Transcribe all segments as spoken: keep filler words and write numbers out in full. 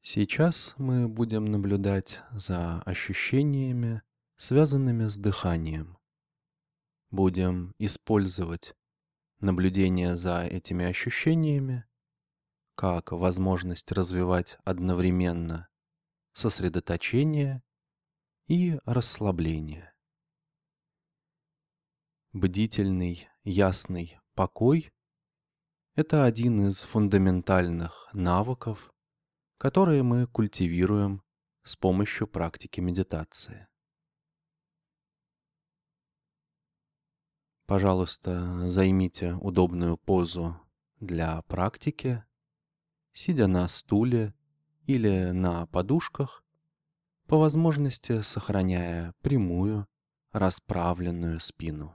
Сейчас мы будем наблюдать за ощущениями, связанными с дыханием. Будем использовать наблюдение за этими ощущениями как возможность развивать одновременно сосредоточение и расслабление. Бдительный, ясный покой — это один из фундаментальных навыков, которые мы культивируем с помощью практики медитации. Пожалуйста, займите удобную позу для практики, сидя на стуле или на подушках, по возможности сохраняя прямую, расправленную спину.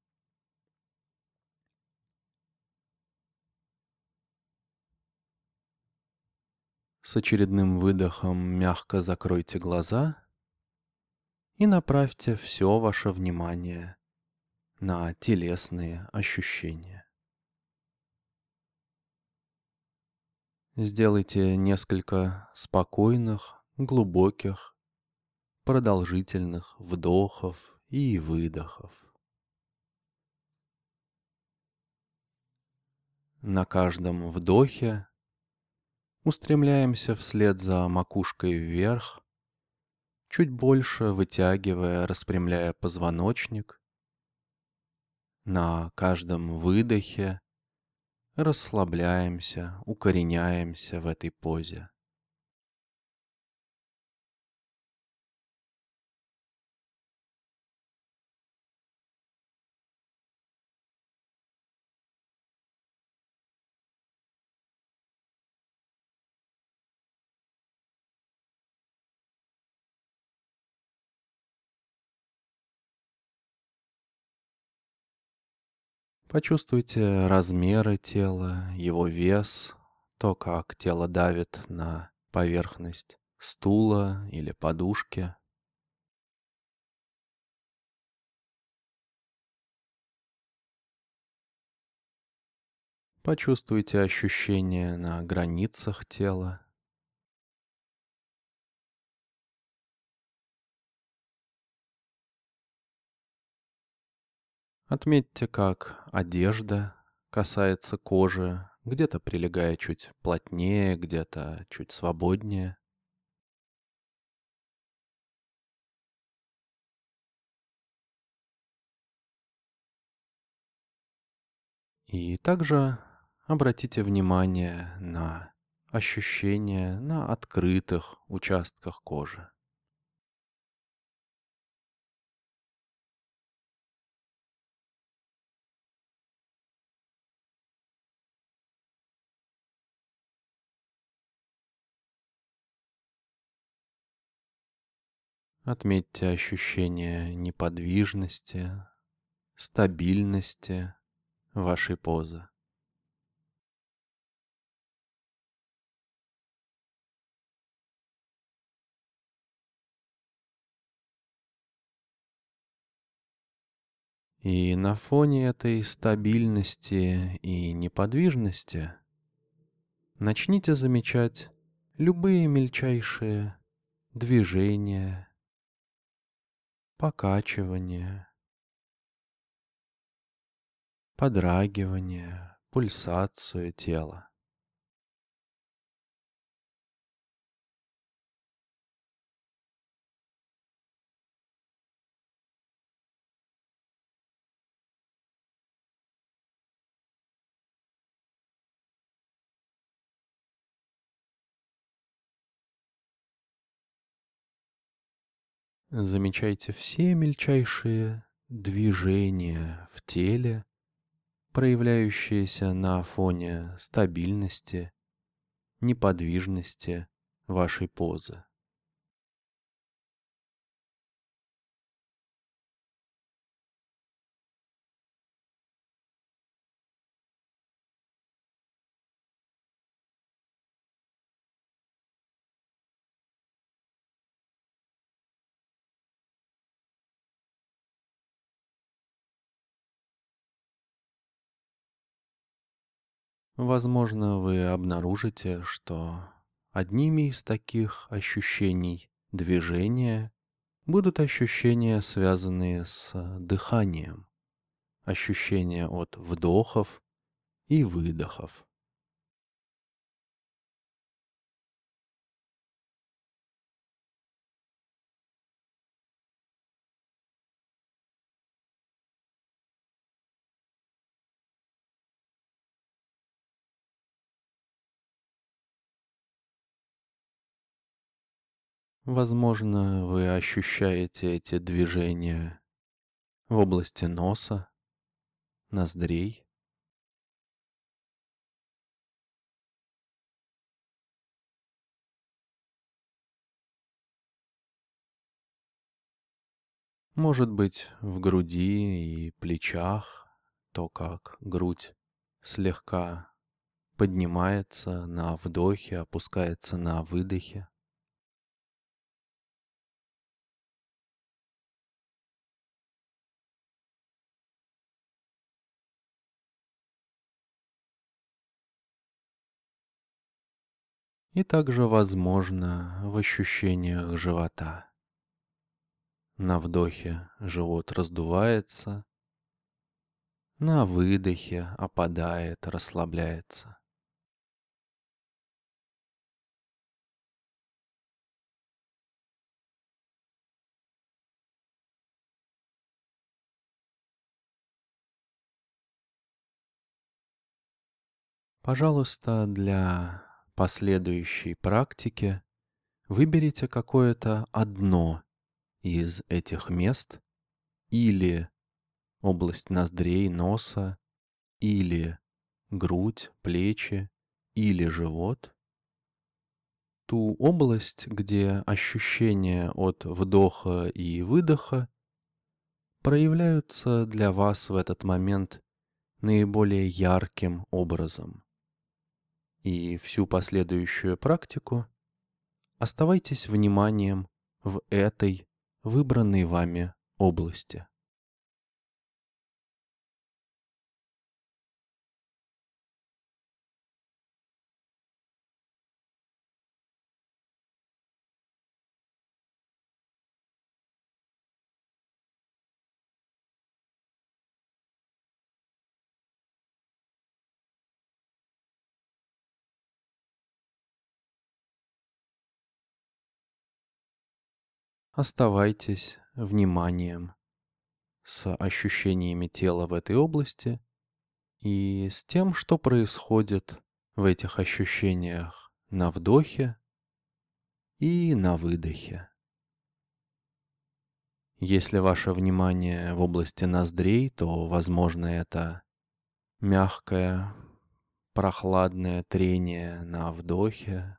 С очередным выдохом мягко закройте глаза и направьте все ваше внимание на телесные ощущения. Сделайте несколько спокойных, глубоких, продолжительных вдохов и выдохов. На каждом вдохе устремляемся вслед за макушкой вверх, чуть больше вытягивая, распрямляя позвоночник. На каждом выдохе расслабляемся, укореняемся в этой позе. Почувствуйте размеры тела, его вес, то, как тело давит на поверхность стула или подушки. Почувствуйте ощущения на границах тела. Отметьте, как одежда касается кожи, где-то прилегая чуть плотнее, где-то чуть свободнее. И также обратите внимание на ощущения на открытых участках кожи. Отметьте ощущение неподвижности, стабильности вашей позы. И на фоне этой стабильности и неподвижности начните замечать любые мельчайшие движения, покачивания, подрагивания, пульсацию тела. Замечайте все мельчайшие движения в теле, проявляющиеся на фоне стабильности, неподвижности вашей позы. Возможно, вы обнаружите, что Одними из таких ощущений движения будут ощущения, связанные с дыханием, ощущения от вдохов и выдохов. Возможно, вы ощущаете эти движения в области носа, ноздрей. Может быть, в груди и плечах, то, как грудь слегка поднимается на вдохе, опускается на выдохе. И также возможно в ощущениях живота. На вдохе живот раздувается, на выдохе опадает, расслабляется. Пожалуйста, для последующей практики выберите какое-то одно из этих мест, или область ноздрей, носа, или грудь, плечи, или живот. Ту область, где ощущения от вдоха и выдоха проявляются для вас в этот момент наиболее ярким образом. И всю последующую практику оставайтесь вниманием в этой выбранной вами области. Оставайтесь вниманием с ощущениями тела в этой области и с тем, что происходит в этих ощущениях на вдохе и на выдохе. Если ваше внимание в области ноздрей, то, возможно, это мягкое, прохладное трение на вдохе,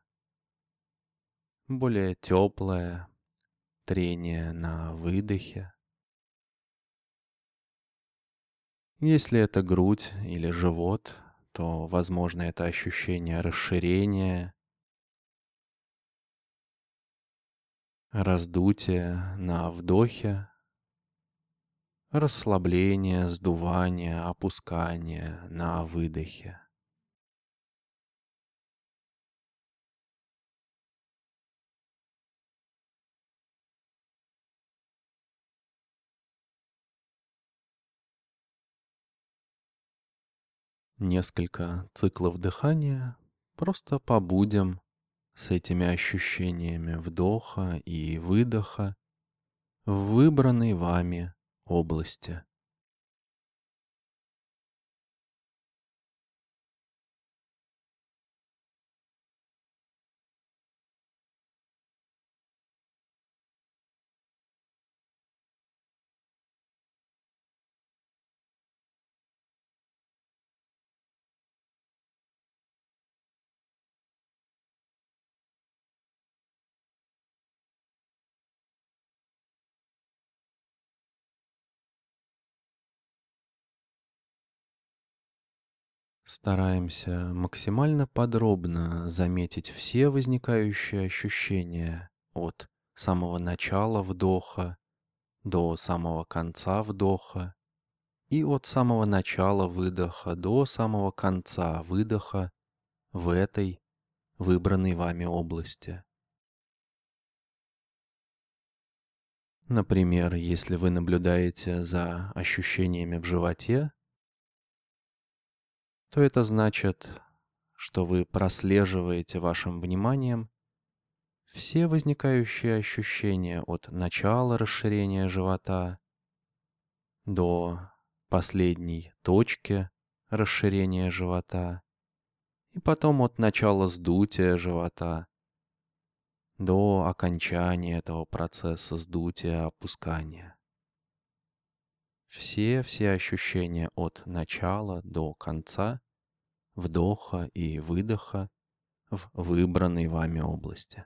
более теплое трение на выдохе. Если это грудь или живот, то, возможно, это ощущение расширения, раздутия на вдохе, расслабление, сдувание, опускание на выдохе. Несколько циклов дыхания, просто побудем с этими ощущениями вдоха и выдоха в выбранной вами области. Стараемся максимально подробно заметить все возникающие ощущения от самого начала вдоха до самого конца вдоха и от самого начала выдоха до самого конца выдоха в этой выбранной вами области. Например, если вы наблюдаете за ощущениями в животе, то это значит, что вы прослеживаете вашим вниманием все возникающие ощущения от начала расширения живота до последней точки расширения живота, и потом от начала сдутия живота до окончания этого процесса сдутия-опускания. Все-все ощущения от начала до конца, вдоха и выдоха в выбранной вами области.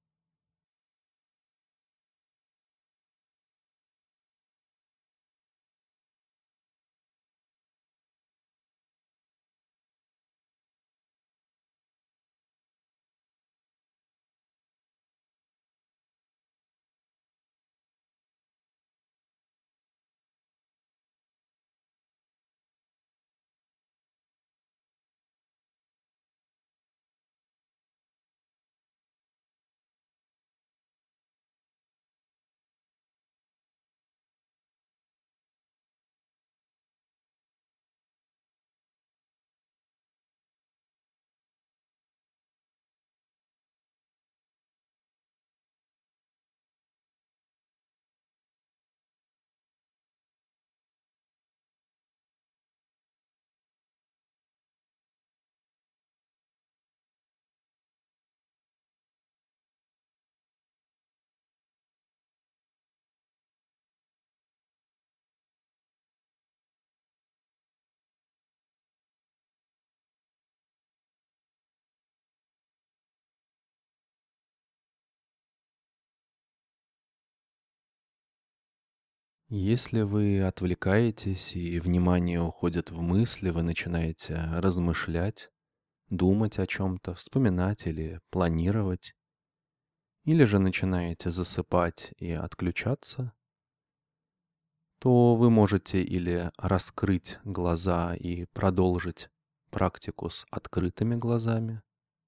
Если вы отвлекаетесь и внимание уходит в мысли, вы начинаете размышлять, думать о чем-то, вспоминать или планировать, или же начинаете засыпать и отключаться, то вы можете или раскрыть глаза и продолжить практику с открытыми глазами,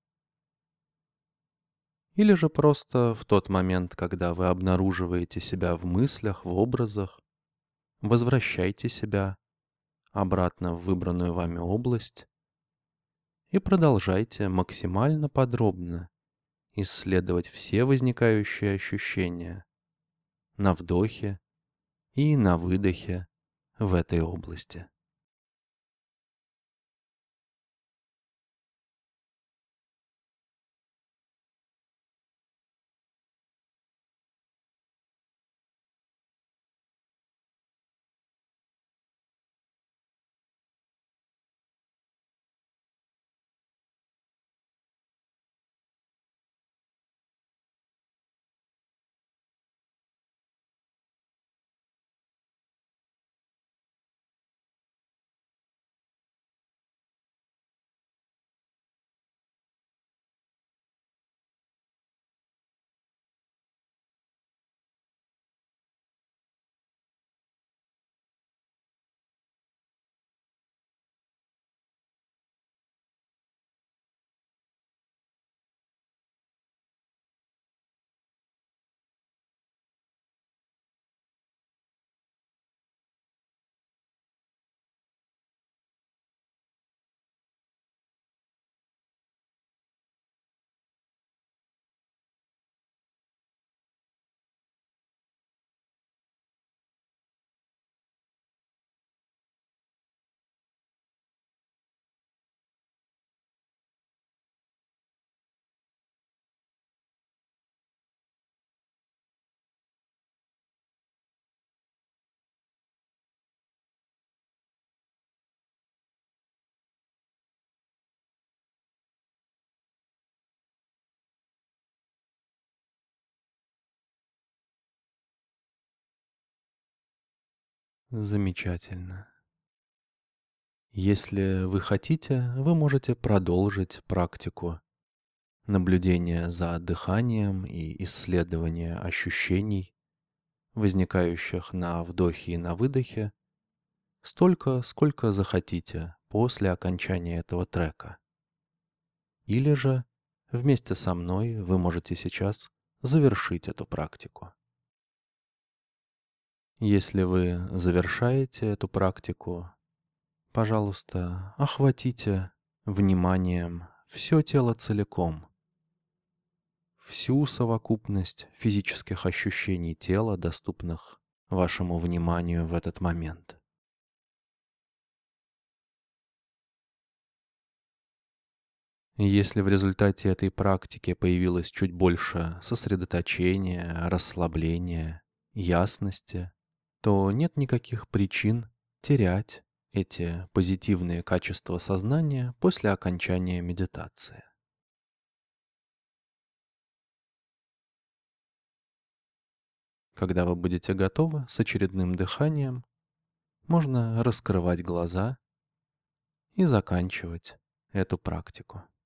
или же просто в тот момент, когда вы обнаруживаете себя в мыслях, в образах, возвращайте себя обратно в выбранную вами область и продолжайте максимально подробно исследовать все возникающие ощущения на вдохе и на выдохе в этой области. Замечательно. Если вы хотите, вы можете продолжить практику наблюдения за дыханием и исследования ощущений, возникающих на вдохе и на выдохе, столько, сколько захотите после окончания этого трека. Или же вместе со мной вы можете сейчас завершить эту практику. Если вы завершаете эту практику, пожалуйста, охватите вниманием все тело целиком, всю совокупность физических ощущений тела, доступных вашему вниманию в этот момент. Если в результате этой практики появилось чуть больше сосредоточения, расслабления, ясности, то нет никаких причин терять эти позитивные качества сознания после окончания медитации. Когда вы будете готовы с очередным дыханием, можно раскрывать глаза и заканчивать эту практику.